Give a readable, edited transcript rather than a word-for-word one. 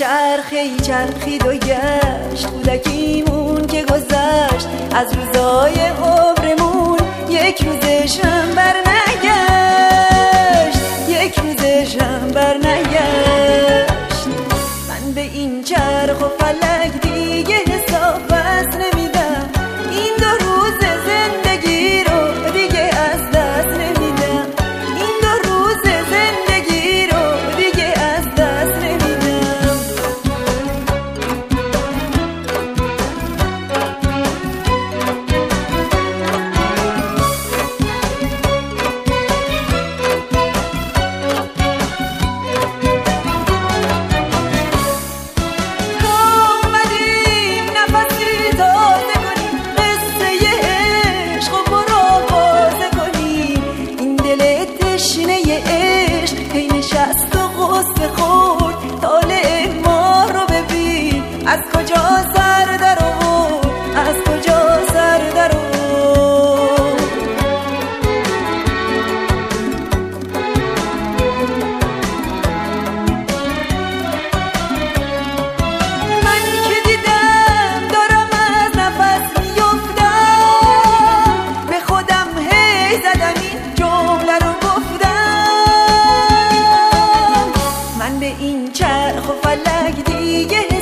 چرخی چرخید و گشت، کودکیمون که گذشت از روزای عمرمون، یک روزشم بر نگشت، یک روزشم بر نگشت. من به این چرخ و فلک دیگه حساب بس نمیدم، این 2 روز زندگی رو دیگه از دست نمیدم، این 2 روز زندگی رو دیگه از دست نمیدم. از کجا سر در آورد، از کجا سر در آورد. من که دیدم دارم از نفس میافتم، به خودم هی زدم این جمله رو گفتم، من به این چرخ و فلک دیگه